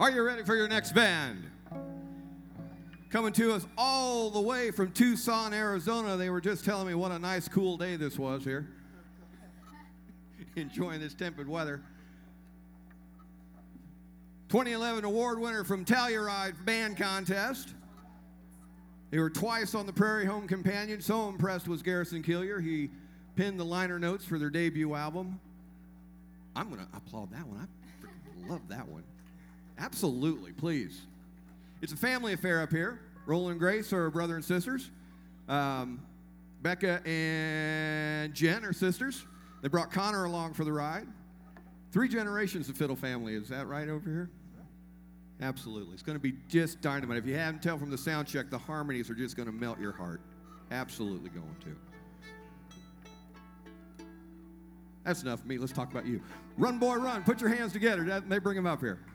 Are you ready for your next band? Coming to us all the way from Tucson, Arizona. They were just telling me what a nice, cool day this was here. Enjoying this tempered weather. 2011 award winner from Telluride Band Contest. They were twice on the Prairie Home Companion. So impressed was Garrison Killier. He penned the liner notes for their debut album. I'm going to applaud that one. I freaking love that one. Absolutely, please. It's a family affair up here. Roland and Grace are brother and sisters. Becca and Jen are sisters. They brought Connor along for the ride. 3 generations of Fiddle family. Is that right over here? Absolutely. It's going to be just dynamite. If you haven't tell from the sound check, the harmonies are just going to melt your heart. Absolutely going to. That's enough of me. Let's talk about you. Run, boy, run. Put your hands together. They bring them up here.